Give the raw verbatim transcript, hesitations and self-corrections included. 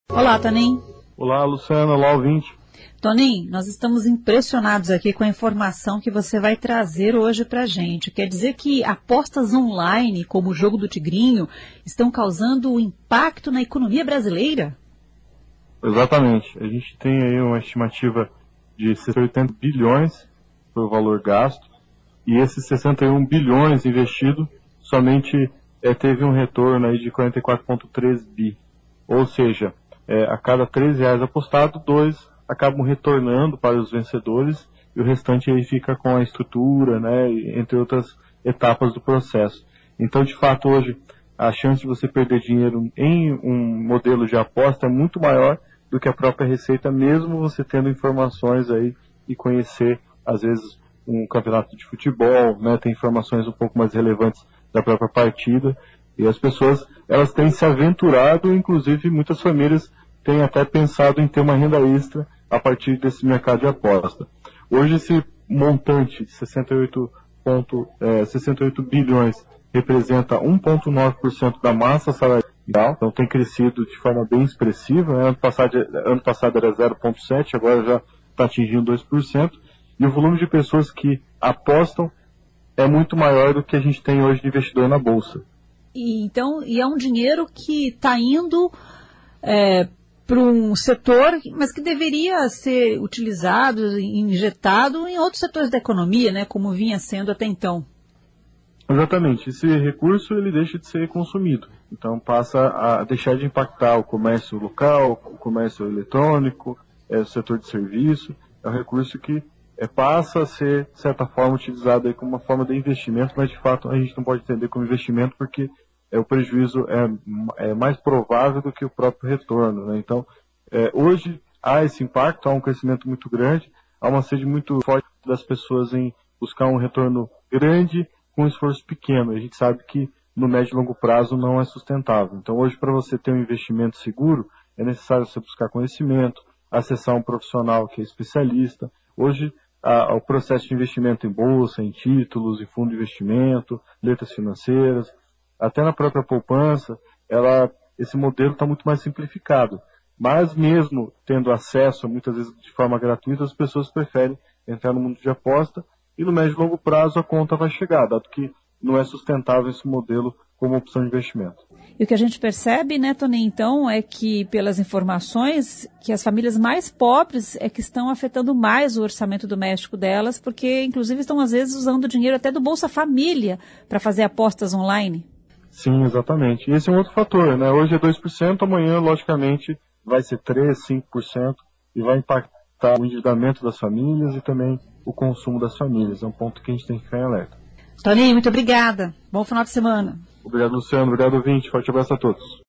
Olá, Toninho. Olá, Luciana. Olá, ouvinte. Toninho, nós estamos impressionados aqui com a informação que você vai trazer hoje para a gente. Quer dizer que apostas online, como o jogo do Tigrinho, estão causando impacto na economia brasileira? Exatamente. A gente tem aí uma estimativa de oitenta bilhões foi o valor gasto, e esses sessenta e um bilhões investidos somente é, teve um retorno aí de quarenta e quatro vírgula três bi. Ou seja, é, a cada três reais apostado, dois acabam retornando para os vencedores e o restante aí fica com a estrutura, né, entre outras etapas do processo. Então, de fato, hoje a chance de você perder dinheiro em um modelo de aposta é muito maior do que a própria receita, mesmo você tendo informações aí e conhecer, às vezes, um campeonato de futebol, né, tem informações um pouco mais relevantes da própria partida, e as pessoas, elas têm se aventurado, inclusive muitas famílias têm até pensado em ter uma renda extra a partir desse mercado de aposta. Hoje esse montante de sessenta e oito bilhões representa um vírgula nove por cento da massa salarial, então tem crescido de forma bem expressiva, né? ano, passado, ano passado era zero vírgula sete por cento, agora já está atingindo dois por cento, e o volume de pessoas que apostam é muito maior do que a gente tem hoje de investidor na Bolsa. E, então, e é um dinheiro que está indo é, para um setor, mas que deveria ser utilizado, injetado em outros setores da economia, né, como vinha sendo até então. Exatamente. Esse recurso ele deixa de ser consumido. Então passa a deixar de impactar o comércio local, o comércio eletrônico, é, o setor de serviço. É um recurso que é, passa a ser, de certa forma, utilizado aí como uma forma de investimento, mas de fato a gente não pode entender como investimento porque é, o prejuízo é, é mais provável do que o próprio retorno, né? Então, é, hoje há esse impacto, há um crescimento muito grande, há uma sede muito forte das pessoas em buscar um retorno grande com um esforço pequeno. A gente sabe que no médio e longo prazo não é sustentável. Então, hoje, para você ter um investimento seguro, é necessário você buscar conhecimento, acessar um profissional que é especialista. Hoje, a, o processo de investimento em bolsa, em títulos, em fundo de investimento, letras financeiras, até na própria poupança, ela, esse modelo está muito mais simplificado. Mas mesmo tendo acesso, muitas vezes de forma gratuita, as pessoas preferem entrar no mundo de aposta e no médio e longo prazo a conta vai chegar, dado que não é sustentável esse modelo como opção de investimento. E o que a gente percebe, né, Toninho, então, é que pelas informações, que as famílias mais pobres é que estão afetando mais o orçamento doméstico delas, porque inclusive estão às vezes usando dinheiro até do Bolsa Família para fazer apostas online. Sim, exatamente. E esse é um outro fator, né? Hoje é dois por cento, amanhã, logicamente, vai ser três por cento, cinco por cento e vai impactar o endividamento das famílias e também o consumo das famílias. É um ponto que a gente tem que ficar em alerta. Toninho, muito obrigada. Bom final de semana. Obrigado, Luciano. Obrigado, ouvinte. Forte abraço a todos.